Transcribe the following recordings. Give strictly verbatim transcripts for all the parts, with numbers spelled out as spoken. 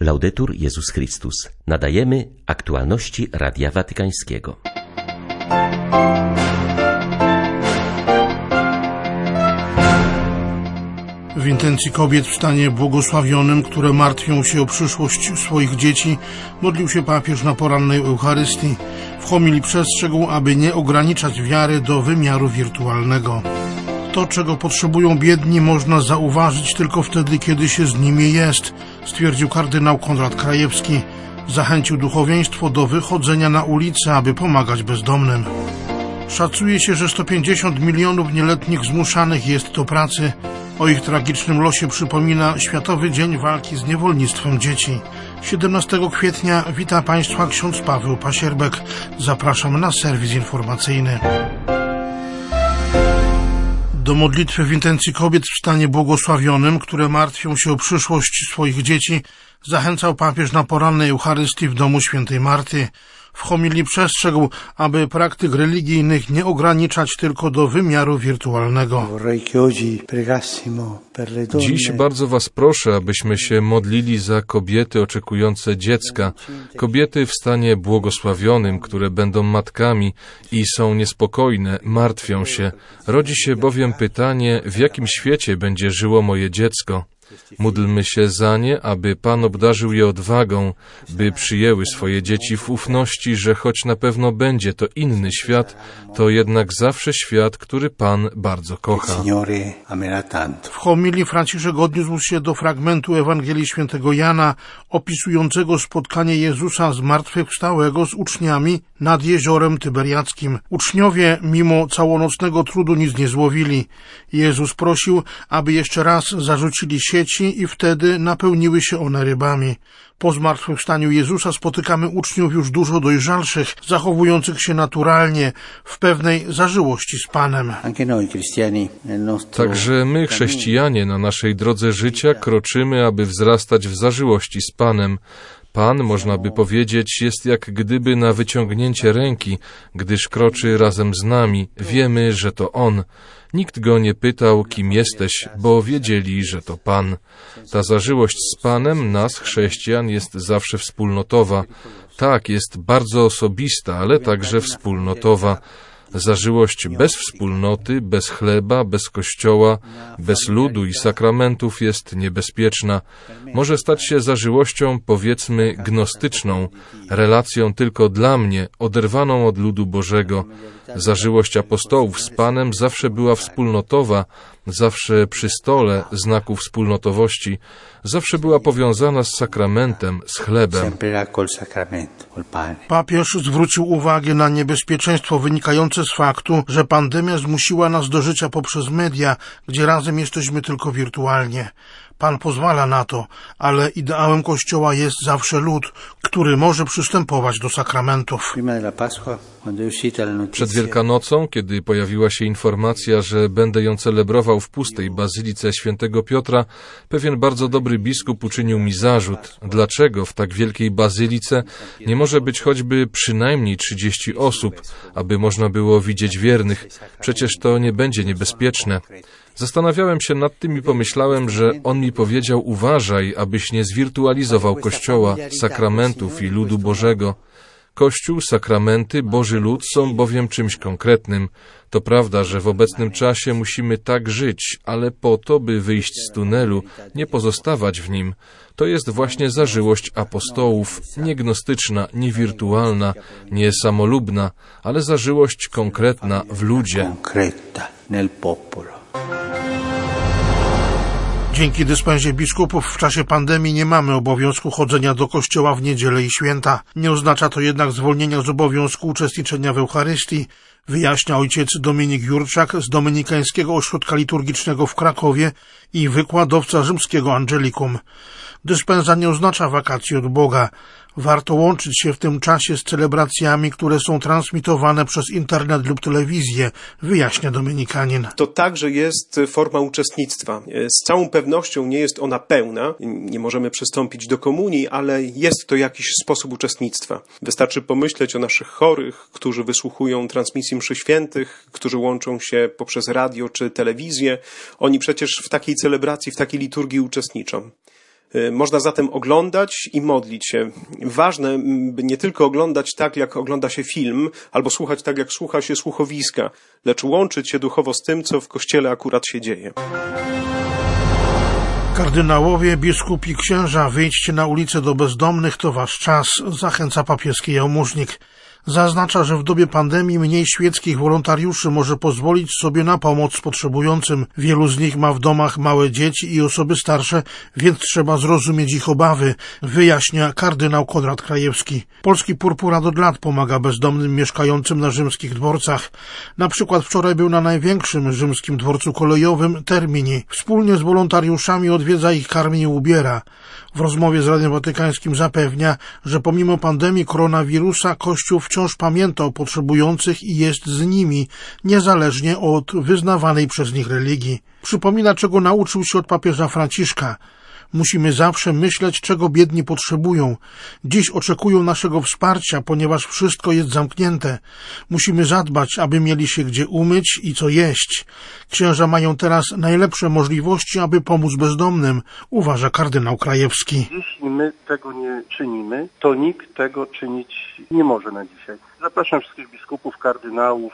Laudetur Jezus Chrystus. Nadajemy aktualności Radia Watykańskiego. W intencji kobiet w stanie błogosławionym, które martwią się o przyszłość swoich dzieci, modlił się papież na porannej Eucharystii. W homilii przestrzegł, aby nie ograniczać wiary do wymiaru wirtualnego. To, czego potrzebują biedni, można zauważyć tylko wtedy, kiedy się z nimi jest, stwierdził kardynał Konrad Krajewski. Zachęcił duchowieństwo do wychodzenia na ulicę, aby pomagać bezdomnym. Szacuje się, że sto pięćdziesiąt milionów nieletnich zmuszanych jest do pracy. O ich tragicznym losie przypomina Światowy Dzień Walki z Niewolnictwem Dzieci. siedemnastego kwietnia wita Państwa ksiądz Paweł Pasierbek. Zapraszam na serwis informacyjny. Do modlitwy w intencji kobiet w stanie błogosławionym, które martwią się o przyszłość swoich dzieci, zachęcał papież na porannej Eucharystii w domu świętej Marty. W homilii przestrzegł, aby praktyk religijnych nie ograniczać tylko do wymiaru wirtualnego. Dziś bardzo Was proszę, abyśmy się modlili za kobiety oczekujące dziecka, kobiety w stanie błogosławionym, które będą matkami i są niespokojne, martwią się. Rodzi się bowiem pytanie, w jakim świecie będzie żyło moje dziecko. Módlmy się za nie, aby Pan obdarzył je odwagą, by przyjęły swoje dzieci w ufności, że choć na pewno będzie to inny świat, to jednak zawsze świat, który Pan bardzo kocha. W homilii Franciszek odniósł się do fragmentu Ewangelii Świętego Jana, opisującego spotkanie Jezusa zmartwychwstałego z uczniami nad jeziorem Tyberiackim. Uczniowie mimo całonocnego trudu nic nie złowili. Jezus prosił, aby jeszcze raz zarzucili sieci i wtedy napełniły się one rybami. Po zmartwychwstaniu Jezusa spotykamy uczniów już dużo dojrzalszych, zachowujących się naturalnie, w pewnej zażyłości z Panem. Także my, chrześcijanie, na naszej drodze życia kroczymy, aby wzrastać w zażyłości z Panem. Pan, można by powiedzieć, jest jak gdyby na wyciągnięcie ręki, gdyż kroczy razem z nami. Wiemy, że to On. Nikt go nie pytał, kim jesteś, bo wiedzieli, że to Pan. Ta zażyłość z Panem nas, chrześcijan, jest zawsze wspólnotowa. Tak, jest bardzo osobista, ale także wspólnotowa. Zażyłość bez wspólnoty, bez chleba, bez kościoła, bez ludu i sakramentów jest niebezpieczna. Może stać się zażyłością, powiedzmy, gnostyczną, relacją tylko dla mnie, oderwaną od ludu Bożego. Zażyłość apostołów z Panem zawsze była wspólnotowa, zawsze przy stole znaku wspólnotowości, zawsze była powiązana z sakramentem, z chlebem. Papież zwrócił uwagę na niebezpieczeństwo wynikające z faktu, że pandemia zmusiła nas do życia poprzez media, gdzie razem jesteśmy tylko wirtualnie. Pan pozwala na to, ale ideałem Kościoła jest zawsze lud, który może przystępować do sakramentów. Przed Wielkanocą, kiedy pojawiła się informacja, że będę ją celebrował w pustej bazylice świętego Piotra, pewien bardzo dobry biskup uczynił mi zarzut. Dlaczego w tak wielkiej bazylice nie może być choćby przynajmniej trzydzieści osób, aby można było widzieć wiernych? Przecież to nie będzie niebezpieczne. Zastanawiałem się nad tym i pomyślałem, że on mi powiedział: uważaj, abyś nie zwirtualizował Kościoła, sakramentów i ludu Bożego. Kościół, sakramenty, Boży lud są bowiem czymś konkretnym. To prawda, że w obecnym czasie musimy tak żyć, ale po to, by wyjść z tunelu, nie pozostawać w nim. To jest właśnie zażyłość apostołów, nie gnostyczna, nie wirtualna, nie samolubna, ale zażyłość konkretna w ludzie. Dzięki dyspensie biskupów w czasie pandemii nie mamy obowiązku chodzenia do kościoła w niedzielę i święta. Nie oznacza to jednak zwolnienia z obowiązku uczestniczenia w Eucharystii, wyjaśnia ojciec Dominik Jurczak z Dominikańskiego Ośrodka Liturgicznego w Krakowie i wykładowca rzymskiego Angelicum. Dyspensa nie oznacza wakacji od Boga. Warto łączyć się w tym czasie z celebracjami, które są transmitowane przez internet lub telewizję, wyjaśnia dominikanin. To także jest forma uczestnictwa. Z całą pewnością nie jest ona pełna, nie możemy przystąpić do komunii, ale jest to jakiś sposób uczestnictwa. Wystarczy pomyśleć o naszych chorych, którzy wysłuchują transmisji mszy świętych, którzy łączą się poprzez radio czy telewizję. Oni przecież w takiej celebracji, w takiej liturgii uczestniczą. Można zatem oglądać i modlić się. Ważne, by nie tylko oglądać tak, jak ogląda się film, albo słuchać tak, jak słucha się słuchowiska, lecz łączyć się duchowo z tym, co w Kościele akurat się dzieje. Kardynałowie, biskupi, księża, wyjdźcie na ulicę do bezdomnych, to wasz czas, zachęca papieski jałmużnik. Zaznacza, że w dobie pandemii mniej świeckich wolontariuszy może pozwolić sobie na pomoc potrzebującym. Wielu z nich ma w domach małe dzieci i osoby starsze, więc trzeba zrozumieć ich obawy, wyjaśnia kardynał Konrad Krajewski. Polski Purpurat od lat pomaga bezdomnym mieszkającym na rzymskich dworcach. Na przykład wczoraj był na największym rzymskim dworcu kolejowym Termini. Wspólnie z wolontariuszami odwiedza ich, karmi i ubiera. W rozmowie z Radiem Watykańskim zapewnia, że pomimo pandemii koronawirusa Kościół wciąż pamięta o potrzebujących i jest z nimi, niezależnie od wyznawanej przez nich religii. Przypomina, czego nauczył się od papieża Franciszka. Musimy zawsze myśleć, czego biedni potrzebują. Dziś oczekują naszego wsparcia, ponieważ wszystko jest zamknięte. Musimy zadbać, aby mieli się gdzie umyć i co jeść. Księża mają teraz najlepsze możliwości, aby pomóc bezdomnym, uważa kardynał Krajewski. Jeśli my tego nie czynimy, to nikt tego czynić nie może na dzisiaj. Zapraszam wszystkich biskupów, kardynałów,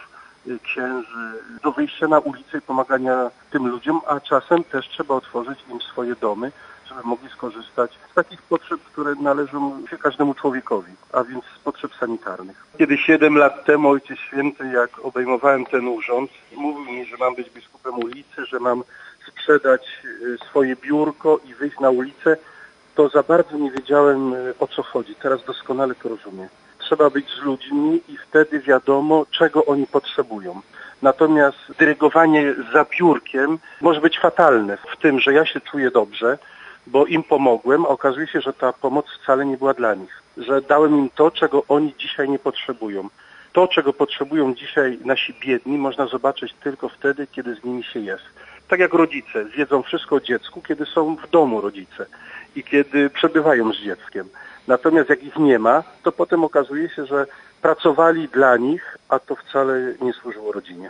księży do wyjścia na ulicę i pomagania tym ludziom, a czasem też trzeba otworzyć im swoje domy, żeby mogli skorzystać z takich potrzeb, które należą się każdemu człowiekowi, a więc z potrzeb sanitarnych. Kiedy siedem lat temu Ojciec Święty, jak obejmowałem ten urząd, mówił mi, że mam być biskupem ulicy, że mam sprzedać swoje biurko i wyjść na ulicę, to za bardzo nie wiedziałem, o co chodzi. Teraz doskonale to rozumiem. Trzeba być z ludźmi i wtedy wiadomo, czego oni potrzebują. Natomiast dyrygowanie za biurkiem może być fatalne w tym, że ja się czuję dobrze, bo im pomogłem, a okazuje się, że ta pomoc wcale nie była dla nich. Że dałem im to, czego oni dzisiaj nie potrzebują. To, czego potrzebują dzisiaj nasi biedni, można zobaczyć tylko wtedy, kiedy z nimi się jest. Tak jak rodzice wiedzą wszystko o dziecku, kiedy są w domu rodzice i kiedy przebywają z dzieckiem. Natomiast jak ich nie ma, to potem okazuje się, że pracowali dla nich, a to wcale nie służyło rodzinie.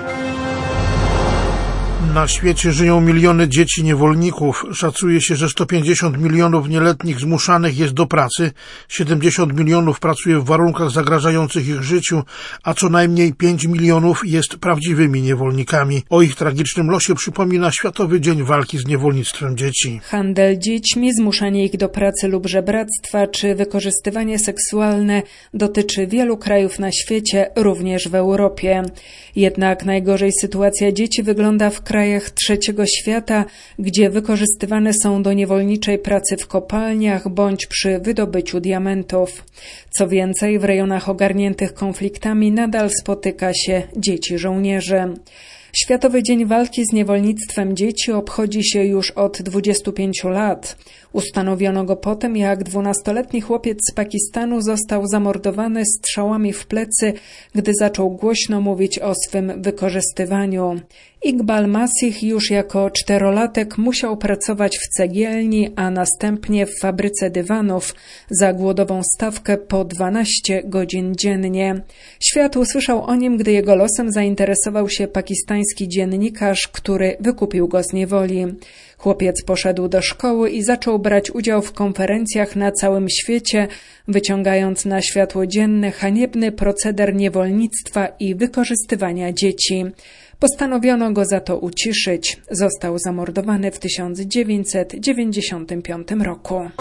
Na świecie żyją miliony dzieci niewolników. Szacuje się, że sto pięćdziesiąt milionów nieletnich zmuszanych jest do pracy, siedemdziesiąt milionów pracuje w warunkach zagrażających ich życiu, a co najmniej pięć milionów jest prawdziwymi niewolnikami. O ich tragicznym losie przypomina Światowy Dzień Walki z Niewolnictwem Dzieci. Handel dziećmi, zmuszanie ich do pracy lub żebractwa czy wykorzystywanie seksualne dotyczy wielu krajów na świecie, również w Europie. Jednak najgorzej sytuacja dzieci wygląda w krajach trzeciego świata, gdzie wykorzystywane są do niewolniczej pracy w kopalniach bądź przy wydobyciu diamentów. Co więcej, w rejonach ogarniętych konfliktami nadal spotyka się dzieci żołnierzy. Światowy Dzień Walki z Niewolnictwem Dzieci obchodzi się już od dwudziestu pięciu lat. Ustanowiono go po tym, jak dwunastoletni chłopiec z Pakistanu został zamordowany strzałami w plecy, gdy zaczął głośno mówić o swym wykorzystywaniu. Iqbal Masih już jako czterolatek musiał pracować w cegielni, a następnie w fabryce dywanów za głodową stawkę po dwanaście godzin dziennie. Świat usłyszał o nim, gdy jego losem zainteresował się pakistański dziennikarz, który wykupił go z niewoli. Chłopiec poszedł do szkoły i zaczął brać udział w konferencjach na całym świecie, wyciągając na światło dzienne haniebny proceder niewolnictwa i wykorzystywania dzieci. Postanowiono go za to uciszyć. Został zamordowany w tysiąc dziewięćset dziewięćdziesiątym piątym roku.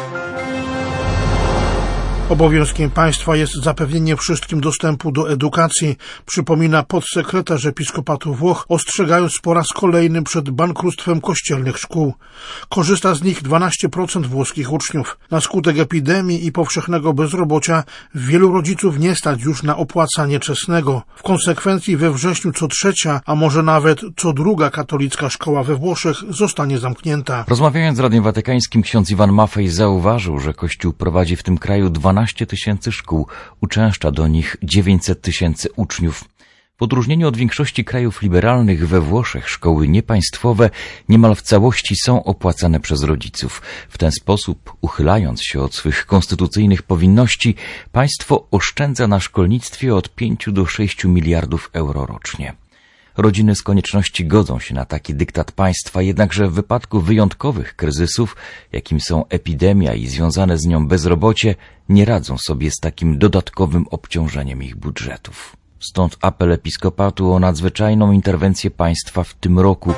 Obowiązkiem państwa jest zapewnienie wszystkim dostępu do edukacji, przypomina podsekretarz Episkopatu Włoch, ostrzegając po raz kolejny przed bankructwem kościelnych szkół. Korzysta z nich dwanaście procent włoskich uczniów. Na skutek epidemii i powszechnego bezrobocia wielu rodziców nie stać już na opłacanie czesnego. W konsekwencji we wrześniu co trzecia, a może nawet co druga katolicka szkoła we Włoszech zostanie zamknięta. Rozmawiając z Radiem Watykańskim, ksiądz Iwan Maffei zauważył, że Kościół prowadzi w tym kraju dwanaście tysięcy szkół, uczęszcza do nich dziewięćset tysięcy uczniów. W odróżnieniu od większości krajów liberalnych we Włoszech szkoły niepaństwowe niemal w całości są opłacane przez rodziców. W ten sposób, uchylając się od swych konstytucyjnych powinności, państwo oszczędza na szkolnictwie od pięciu do sześciu miliardów euro rocznie. Rodziny z konieczności godzą się na taki dyktat państwa, jednakże w wypadku wyjątkowych kryzysów, jakim są epidemia i związane z nią bezrobocie, nie radzą sobie z takim dodatkowym obciążeniem ich budżetów. Stąd apel episkopatu o nadzwyczajną interwencję państwa w tym roku.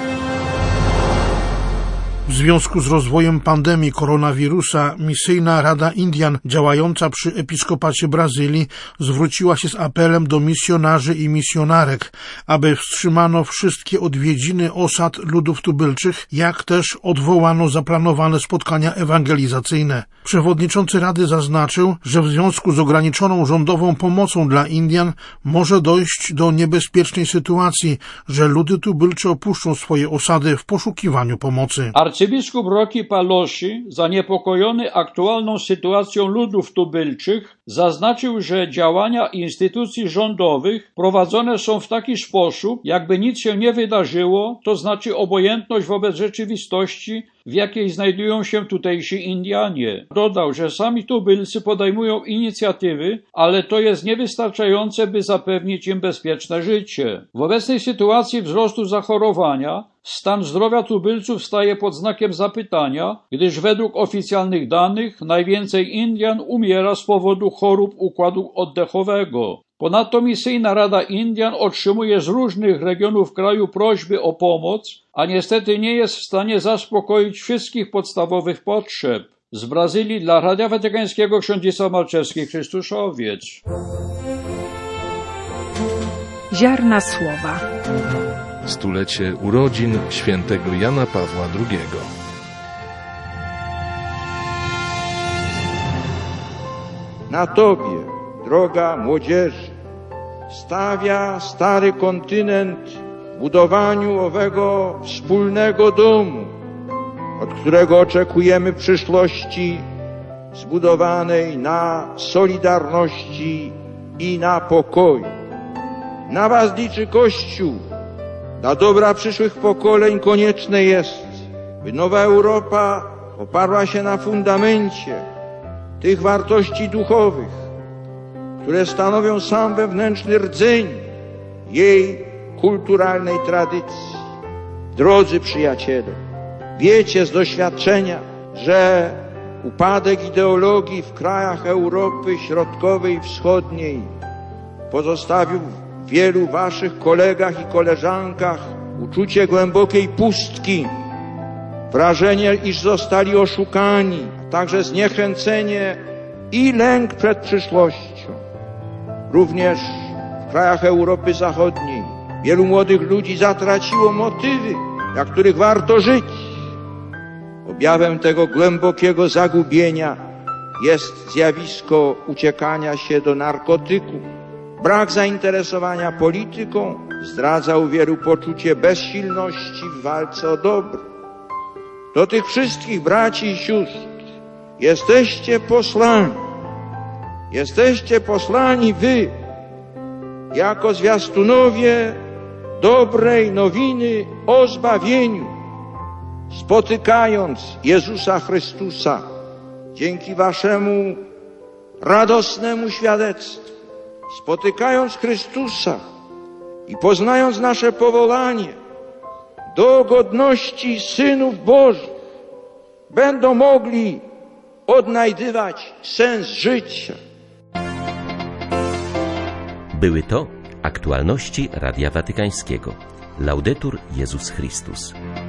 W związku z rozwojem pandemii koronawirusa Misyjna Rada Indian działająca przy Episkopacie Brazylii zwróciła się z apelem do misjonarzy i misjonarek, aby wstrzymano wszystkie odwiedziny osad ludów tubylczych, jak też odwołano zaplanowane spotkania ewangelizacyjne. Przewodniczący Rady zaznaczył, że w związku z ograniczoną rządową pomocą dla Indian może dojść do niebezpiecznej sytuacji, że ludy tubylcze opuszczą swoje osady w poszukiwaniu pomocy. Arcybiskup Rocky Palosi, zaniepokojony aktualną sytuacją ludów tubylczych, zaznaczył, że działania instytucji rządowych prowadzone są w taki sposób, jakby nic się nie wydarzyło, to znaczy obojętność wobec rzeczywistości, w jakiej znajdują się tutejsi Indianie. Dodał, że sami tubylcy podejmują inicjatywy, ale to jest niewystarczające, by zapewnić im bezpieczne życie. W obecnej sytuacji wzrostu zachorowania stan zdrowia tubylców staje pod znakiem zapytania, gdyż według oficjalnych danych najwięcej Indian umiera z powodu chorób układu oddechowego. Ponadto Misyjna Rada Indian otrzymuje z różnych regionów kraju prośby o pomoc, a niestety nie jest w stanie zaspokoić wszystkich podstawowych potrzeb. Z Brazylii dla Radia Watykańskiego ksiądz Malczewski, Chrystuszowiec. Ziarna słowa. Stulecie urodzin świętego Jana Pawła drugiego. Na Tobie, droga młodzieży, stawia stary kontynent w budowaniu owego wspólnego domu, od którego oczekujemy przyszłości zbudowanej na solidarności i na pokoju. Na Was liczy Kościół. Dla dobra przyszłych pokoleń konieczne jest, by nowa Europa oparła się na fundamencie tych wartości duchowych, które stanowią sam wewnętrzny rdzeń jej kulturalnej tradycji. Drodzy przyjaciele, wiecie z doświadczenia, że upadek ideologii w krajach Europy Środkowej i Wschodniej pozostawił w wielu waszych kolegach i koleżankach uczucie głębokiej pustki, wrażenie, iż zostali oszukani, a także zniechęcenie i lęk przed przyszłością. Również w krajach Europy Zachodniej wielu młodych ludzi zatraciło motywy, dla których warto żyć. Objawem tego głębokiego zagubienia jest zjawisko uciekania się do narkotyków. Brak zainteresowania polityką zdradza u wielu poczucie bezsilności w walce o dobro. Do tych wszystkich braci i sióstr jesteście posłani. Jesteście posłani wy, jako zwiastunowie dobrej nowiny o zbawieniu, spotykając Jezusa Chrystusa dzięki waszemu radosnemu świadectwu, spotykając Chrystusa i poznając nasze powołanie do godności synów Bożych, będą mogli odnajdywać sens życia. Były to aktualności Radia Watykańskiego. Laudetur Jezus Chrystus.